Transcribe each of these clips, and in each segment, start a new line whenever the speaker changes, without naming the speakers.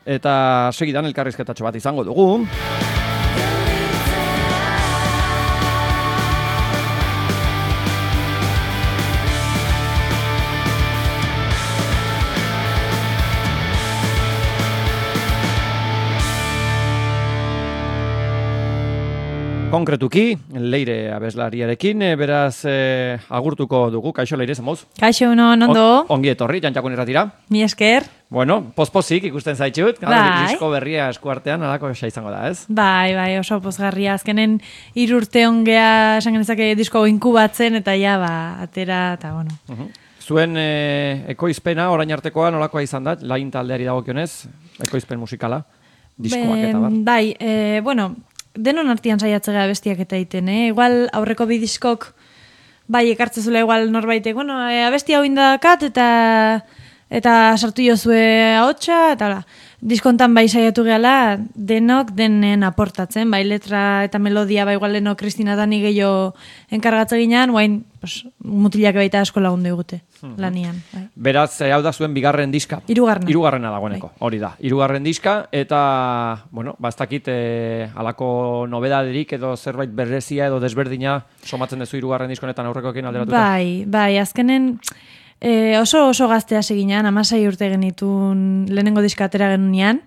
eta segidan elkarrizketatxo bat izango dugu. Konkretuki, Leire abeslariarekin, beraz agurtuko dugu. Kaixo, Leire, zemoz?
Kaixo, ondo.
Ongi etorri, Jantxakun irratira.
Mi esker.
Bueno, pospozik ikusten zaitxut.
Bai.
Disko berria eskuartean, alako esa izango da, ez?
Bai, oso pozgarria. Azkenen 3 urte ongea, esan genezake disko inkubatzen, eta ja, atera, eta bueno.
Zuen ekoizpena, orain artekoa, nolakoa izan da, Lain taldeari dagokionez, ekoizpen musikala, diskoak eta bat.
Bai, bueno, denon artean saiatzea bestiak eta egiten, Igual aurreko bi diskok bai ekartzezula igual norbaitek, bueno, abesti hau indakat eta sartu jozue ahotsa, eta hola. Diskontan bai saiatu gehala denok denen aportatzen, bai letra eta melodia bai igual denok Kristina Dani gehiago enkargatze ginean, guain mutilak baita asko lagundu digute lanian. Bai.
Beraz, hau da zuen bigarren diska. Hirugarrena dagoeneko, hori da. Hirugarren diska, eta, bueno, ez dakit halako nobedaderik edo zerbait berrezia edo desberdina somatzen duzu hirugarren diskonetan aurrekoekin alderatuta?
Bai, azkenen oso gaztea seginean, 16 urte genitun lehenengo diska atera genunean,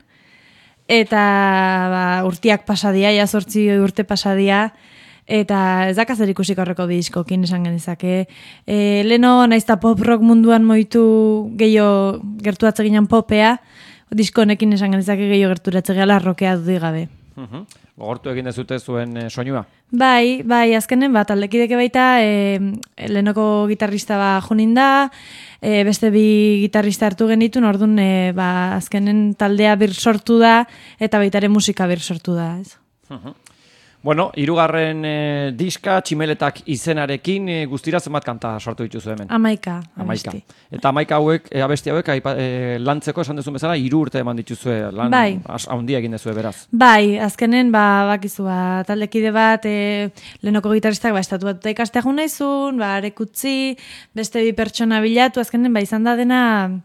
eta urtiak pasadia, 8 urte pasadia, eta ez dakazer ikusik horreko diskokin esan genezake. Leno naizta pop rock munduan moitu gehiago gertuatze ginen popea, diskonekin esan genezake gehiago gerturatze gehala rokea dudigabe.
Gogortu egin dezute zuen soinua?
Bai, azkenen taldekideke baita lehenoko gitarrista junin da, beste bi gitarrista hartu genitun, orduan azkenen taldea bir sortu da, eta baitare musika bir sortu da. Ez?
Bueno, hirugarren diska, Tximeletak izenarekin, guztira zenbat kanta sortu dituzu hemen?
11 abesti.
Eta 11 abesti hauek lantzeko esan duzun bezala 3 urte eman dituzue, lan haundia egin duzue beraz.
Bai, azkenen bakizu taldekide bat, lehenoko gitaristak estatu bat ikastea jun nahizun, arekutzi, beste bi pertsona bilatu, azkenen izan da dena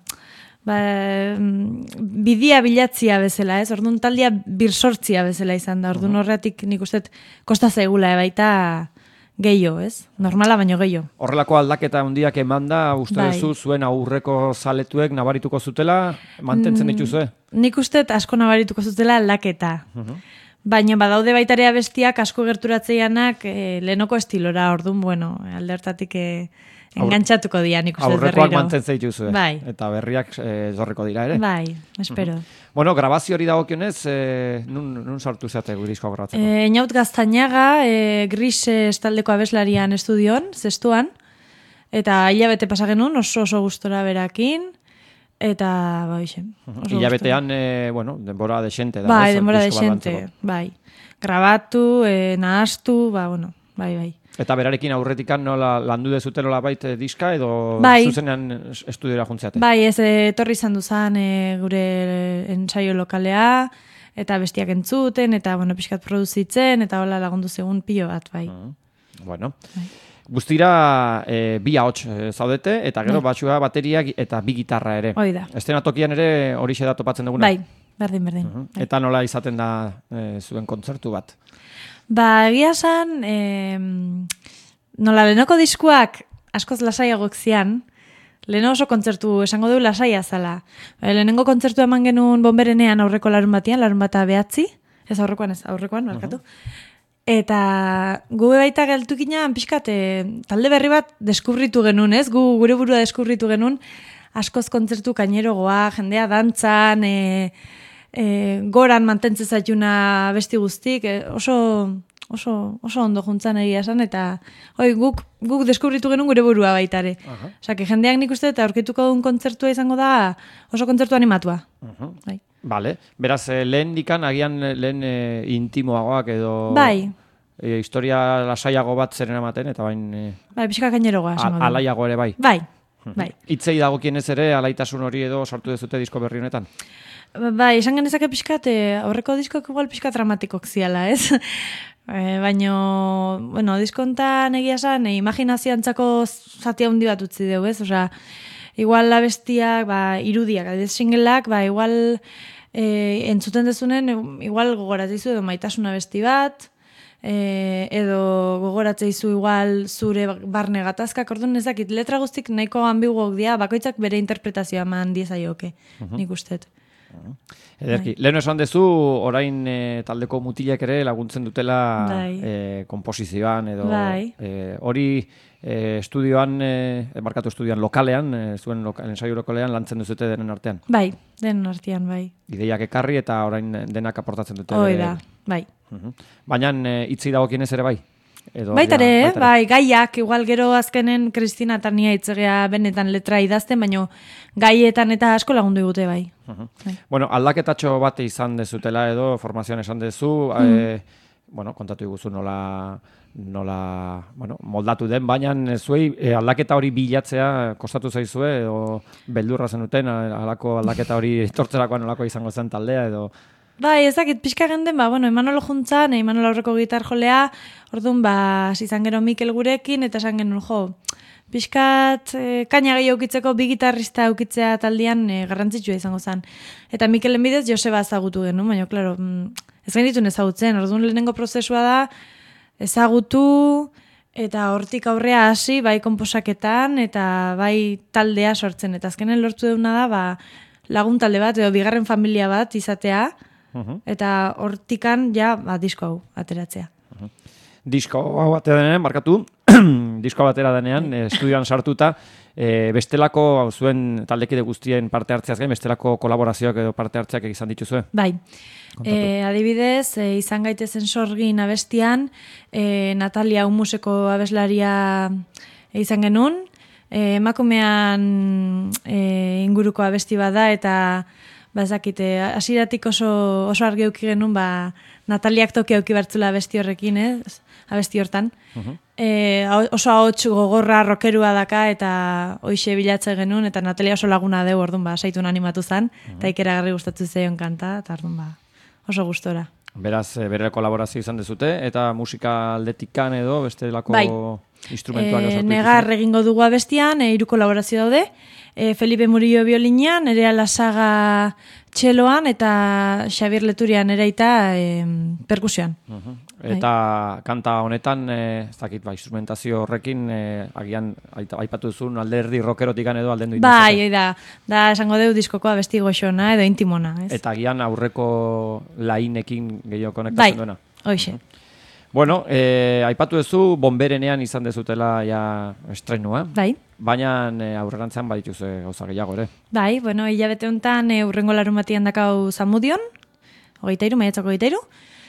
bidia bilatzia bezala, ez? Orduan taldia birsortzia bezala izan da. Orduan horretik nik uste kosta zaigula baita gehiago, ez? Normala baino gehiago.
Horrelako aldaketa handiak emanda, uste duzu zuen aurreko zaletuek nabarituko zutela, mantentzen dituzue?
Nik uste asko nabarituko zutela aldaketa. Baina badaude baitarea bestiak asko gerturatzeianak lehenoko estilora, orduan, bueno, alde hortatik engantzatuko dira, nik uste berriro.
Aurrekoak mantentzen dituzue.
Bai.
Eta berriak zorreko dira, ere?
Bai, espero.
Bueno, grabazio hori dagokionez, nun sortu zeate diskoa grabatzeko?
Einaut Gaztañaga, Gris estaldeko abeslarian estudion, zestuan, eta hilabete pasa genuen, oso gustora berakin, eta
hilabetean, bueno, denbora desente da.
Bai, denbora desente, bai. Grabatu, nahastu, bueno, bai.
Eta berarekin aurretikan nola landu dezute nola baita diska edo zuzenean estudiora juntzeate?
Bai, ez etorri izan duzan gure ensaio lokalea, eta bestiak entzuten, eta bueno, pixkat produzitzen, eta hola lagundu zegun pilo bat, bai.
Bueno, guztira bi ahots zaudete, eta gero batxua bateriak eta bi gitarra ere.
Hoi da.
Eszenatokian ere horixe da topatzen duguna?
Bai, berdin.
Eta nola izaten da zuen kontzertu bat?
Egia esan, nola lehenoko diskuak askoz lasaiagok zian, leheno oso kontzertu esango du lasaia zala. Lehenengo kontzertu eman genuen Bonberenean aurreko larun batian, larun bata 9, ez aurrekoan, markatu. Eta gu baita geltukinan pixkat talde berri bat deskubritu genuen, ez? Gure burua deskubritu genuen, askoz kontzertu kainerogoa, jendea dantzan, goran mantentzen zaituna besti guztik, oso ondo juntzan egia esan, eta guk deskubritu genuen gure burua baitare. Osa, jendeak nik uste eta aurkituko duen kontzertua izango da oso kontzertu animatua.
Vale, beraz, lehen dikan, agian lehen intimoagoak edo...
Bai.
Historia lasaiago bat zeren ematen, eta bain...
Bai, pixka kainerogoa esango du.
Alaiago ere bai.
Bai.
Itzei dagokienez ere, alaitasun hori edo sartu dezute disko berri honetan?
Bai, esan genezake pixkat, aurreko diskok igual pixkat dramatikok ziala, ez? Baina, bueno, diskontan egia esan, imaginazioantzako zati handi bat utzi dugu, ez? Osa, igual abestiak, irudiak, adez singleak, igual entzuten dezunen, igual gogoratzeizu edo Maitasuna abesti bat, edo gogoratzeizu igual zure barne gatazkak, orduan ezakit, letra guztik nahiko ambiguok dira, bakoitzak bere interpretazioa eman diezaioke, nik ustet.
Ederki, lehen esan dezu, orain taldeko mutilek ere laguntzen dutela komposizioan edo hori estudioan, markatu estudioan lokalean, zuen ensaio lokalean lantzen duzute denen artean.
Bai, denen artean, bai.
Ideiak ekarri eta orain denak aportatzen dute.
Hoi da, bai.
Baina hitzi dagokienez ere bai?
Baitare, bai, gaiak, igual gero azkenen Kristina eta nia hitzegea benetan letra idazten, baina gaietan eta asko lagundu digute bai.
Bueno, aldaketatxo bat izan dezutela edo, formazioan esan dezu, kontatu iguzu nola moldatu den, baina zuei aldaketa hori bilatzea kostatu zaizue, edo beldurra zenuten, alako aldaketa hori etortzerakoan nolako izango zen taldea, edo...
Bai, ezakit, pixka genden, Imanol juntzan, Imanol aurreko gitar jolea, orduan, izan gero Mikel gurekin, eta esan genuen, pixkat kaina gehiago ukitzeko bi gitarrista ukitzea taldean garrantzitsua izango zen. Eta Mikelen bidez Joseba ezagutu genuen, baina, klaro, ez genituen ezagutzen, orduan lehenengo prozesua da, ezagutu, eta hortik aurrea hasi, bai konposaketan, eta bai taldea sortzen. Eta azkenen lortu duguna da, lagun talde bat, edo bigarren familia bat izatea, eta hortikan disko hau ateratzea.
Disko hau atera denean, markatu, disko batera denean, estudioan sartuta, bestelako zuen taldekide guztien parte hartzeaz gain, bestelako kolaborazioak edo parte hartzeak izan dituzue?
Bai. Adibidez, izan gaitezen sorgin abestian, Natalia Humuseko abeslaria izan genuen, emakumean inguruko abesti bada eta bazakite, hasiratik oso argi euki genuen, Nataliak toki euki bertzula abesti horrekin, abesti hortan. Oso ahots gogorra rokerua daka eta hoixe bilatze genuen, eta Natalia oso laguna deu, orduan saitun animatu zen, eta ikeragarri gustatu zeion kanta, eta orduan oso gustora.
Beraz, bere kolaborazio izan dezute, eta musika aldetikan edo bestelako instrumentuak osatu.
Negar egingo dugu abestian, 3 kolaborazio daude, Felipe Murillo biolinean, Nerea Lasaga txeloan, eta Xabier Leturian ereita perkusioan.
Eta kanta honetan, ez dakit, instrumentazio horrekin, agian aipatu duzun alderdi rockerotikan edo aldendu induzeko.
Bai, da esango deu diskokoa besti goxona edo intimona.
Eta agian aurreko lainekin gehiago konektatzen duena.
Bai, hoxe.
Bueno, aipatu duzu, Bonberenean izan dezutela estrenua. Bai. Baina aurrerantzean badituz gauza gehiago ere.
Bai, hilabete honetan urrengo larunbatian dakau Zamudion, 23, maiatzako 23,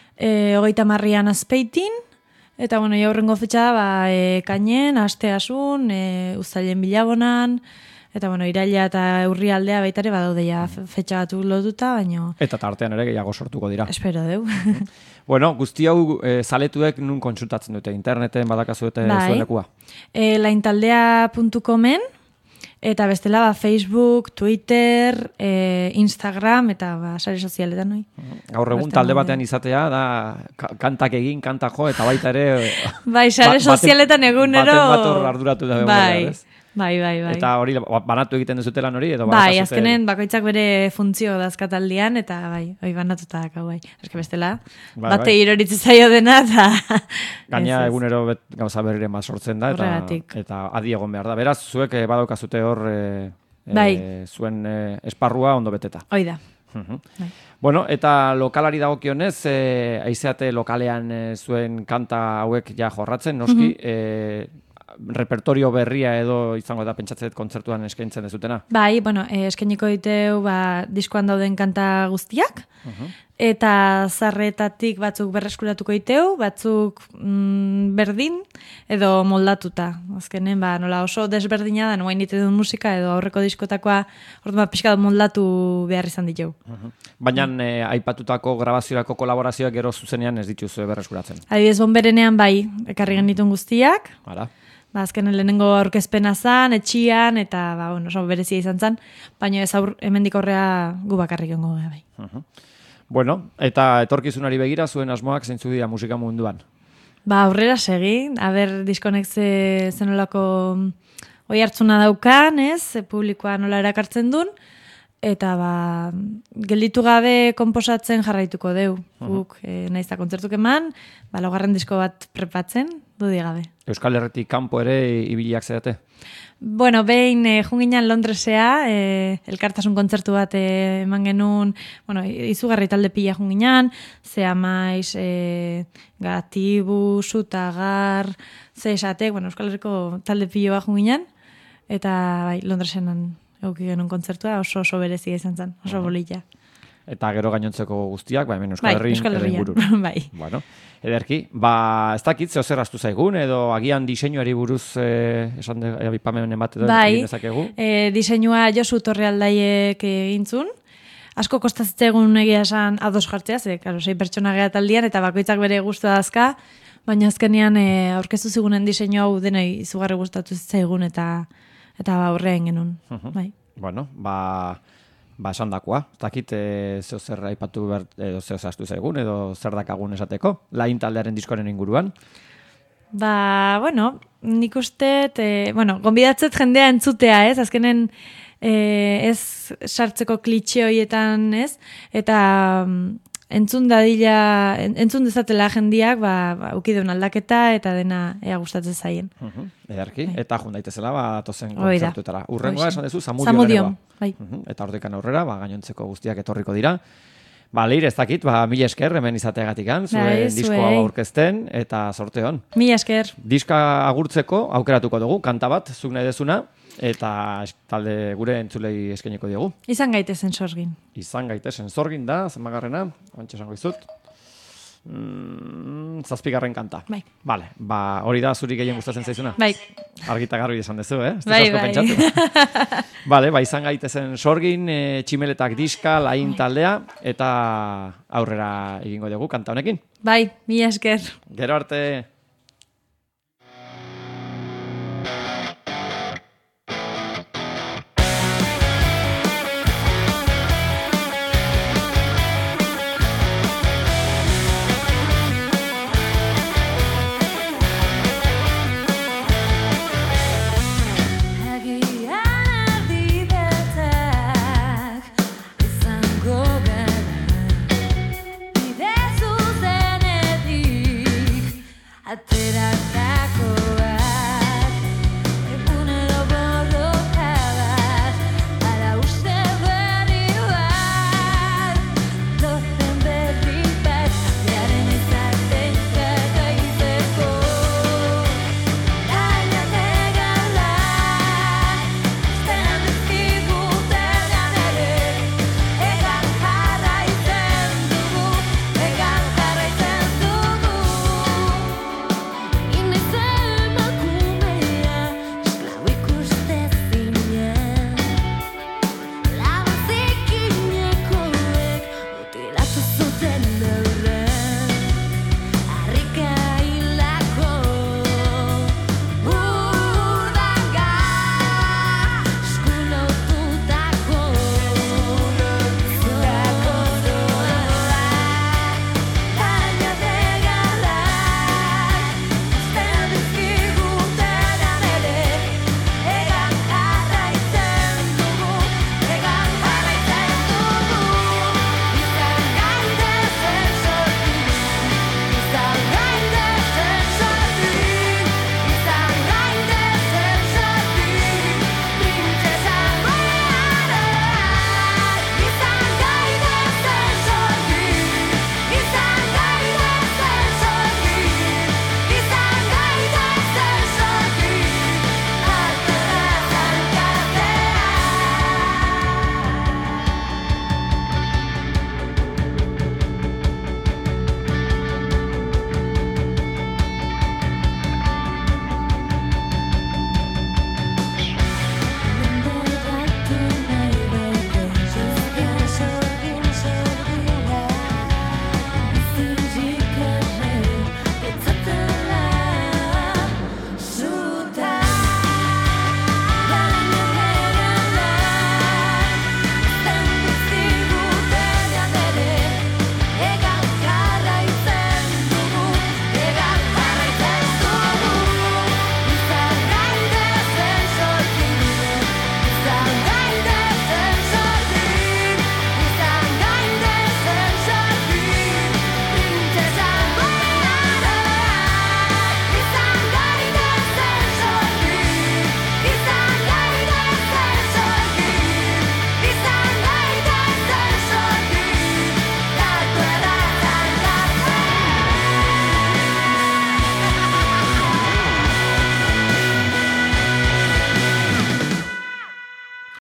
30 Azpeitin, eta urrengo fetxa da, Kainen, Asteasun, Uztailen Bilabonan, eta iraila eta urrialdea baitare badaude fetxa batu lotuta, baina... Eta
tartean ere gehiago sortuko dira.
Espero deu.
Bueno, guzti hau zaletuek nun kontsultatzen dute, interneten badakazu dute zuen lekua?
Laintaldea.comen, eta bestela Facebook, Twitter, Instagram, eta sare sozialetan, noi?
Gaur egun talde batean izatea, da kantak egin, kanta jo, eta baita ere...
Bai, sare sozialetan egunero...
Baten bator arduratu da.
Bai. Eta
hori banatu egiten duzutela nori?
Bai, azkenen bakoitzak bere funtzio dazkataldian, eta hori banatuta dakau, bai. Eske bestela, bate iroritze zaio dena, eta...
Gaina egunero gauza berriren bat sortzen da, eta adi egon behar da. Beraz, zuek badaukazute hor zuen esparrua ondo beteta.
Hoi da.
Bueno, eta lokalari dagokionez, aizeate lokalean zuen kanta hauek jorratzen, noski, repertorio berria edo izango da pentsatzen kontzertuan eskaintzen dezutena? Bai,
eskainiko diteu diskoan dauden kanta guztiak, eta zarretatik batzuk berreskuratuko diteu, batzuk berdin edo moldatuta. Azkenen, nola oso desberdina da, noain dite duen musika edo aurreko diskotakoa, orduan pixka moldatu behar izan ditu.
Baina aipatutako grabaziorako kolaborazioak gero zuzenean ez dituzue berreskuratzen?
Adibidez, Bonberenean bai, ekarri genituen guztiak.
Hala.
Azkenen lehenengo aurkezpena zan, etxian, eta oso berezia izan zan, baina ez hemendik aurrea gu bakarrik ongo bai.
Bueno, eta etorkizunari begira zuen asmoak zeintzu dira musika munduan?
Aurrera segi, diskonek zenolako oi hartzuna daukan, publikoa nola erakartzen duen, eta gelditu gabe konposatzen jarraituko deu. Guk naiz eta kontzertuk eman, laugarren disko bat prepatzen, dudi gabe.
Euskal Herritik kanpo ere ibiliak zerate?
Bueno, behin junginan Londresea, elkartasun kontzertu bat eman genuen, izugarri talde pila junginan, Zea Maiz, Gatibu, Sutagar, Zesatek, Euskal Herriko talde pila bat junginan, eta Londresean euki genuen kontzertua oso berezia izan zen, oso bolilla.
Eta gero gainontzeko guztiak, hemen Euskal Herrian buruz.
Bai.
Bueno, ederki, ez dakit zeo zer astu zaigun, edo agian diseinuari buruz esan abipamen emate edo egin dezakegu?
Diseinua Josu Torrealdaiek egintzun. Asko kostatzitzegun egia esan ados jartzea, ze, karo, 6 pertsona geha taldian, eta bakoitzak bere guztu dazka, baina azkenean aurkeztu zigunen diseinu hau denei izugarri gustatu zitzaigun, eta aurrean genuen. Bai.
Bueno, esan dakoa. Ez dakit zeo zer aipatu behar, edo zeo zaztu zaigun, edo zer dakagun esateko, Lain taldearen diskoaren inguruan.
Nik uste, gonbidatzet jendea entzutea, ez? Azkenen ez sartzeko klitxe horietan, ez? Eta entzun dezatela jendiak, ukideun aldaketa eta dena ea gustatzen zaien.
Ederki, eta jundaitezela tozen kontzertuetara. Urrengoa esan dezu,
Zamudion.
Eta hortikan aurrera, gainontzeko guztiak etorriko dira. Leire, ez dakit, mila esker hemen izateagatikan, zuen diskoa aurkezten, eta sorte hon.
Mila esker.
Diska agurtzeko aukeratuko dugu, kanta bat, zuk nahi dezuna, eta talde gure entzulei eskainiko diogu.
Izan gaitezen sorgin.
Izan gaitezen sorgin da, zenbagarrena, bantxe esango izut. 7. kanta.
Bai.
Vale, hori da zuri gehien gustatzen zaizuna?
Bai.
Argita garbi esan dezu,
Bai.
Vale, izan gaitezen sorgin, Tximeletak diska, Lain taldea, eta aurrera egingo dugu kanta honekin.
Bai, mila esker.
Gero arte.